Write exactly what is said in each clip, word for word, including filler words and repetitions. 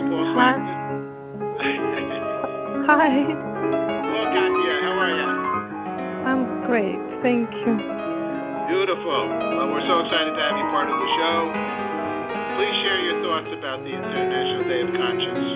Paul Hi. Swain. Hi. Hello, Katya. How are you? I'm great. Thank you. Beautiful. Well, we're so excited to have you part of the show. Please share your thoughts about the International Day of Conscience.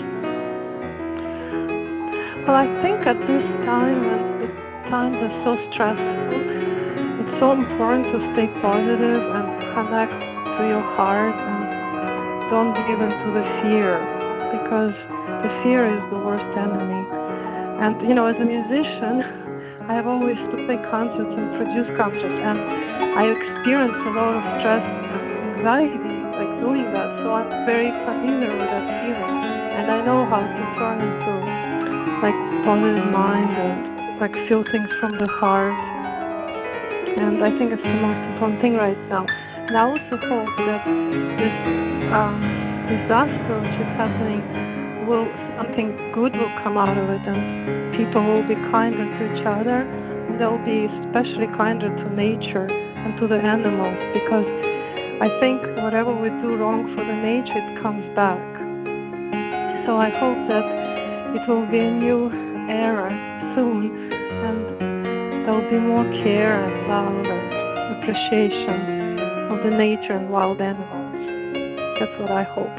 Well, I think at this time, when the times are so stressful, it's so important to stay positive and connect to your heart and don't give in to the fear, because the fear is the worst enemy. And, you know, as a musician, I have always to play concerts and produce concerts, and I experience a lot of stress and anxiety, like doing that, so I'm very familiar with that feeling, and I know how to turn into, like, positive mind and, like, feel things from the heart, and I think it's the most important thing right now. And I also hope that this um, disaster which is happening, will something good will come out of it, and people will be kinder to each other, and they'll be especially kinder to nature and to the animals, because I think whatever we do wrong for the nature, it comes back. So I hope that it will be a new era soon, and there will be more care and love and appreciation of the nature and wild animals. That's what I hope.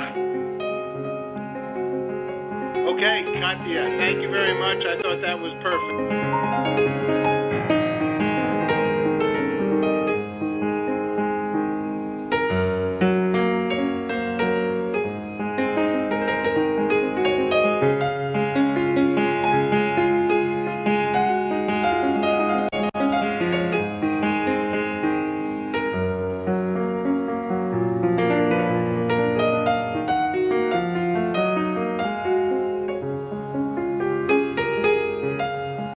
Okay, Katya, thank you very much. I thought that was perfect.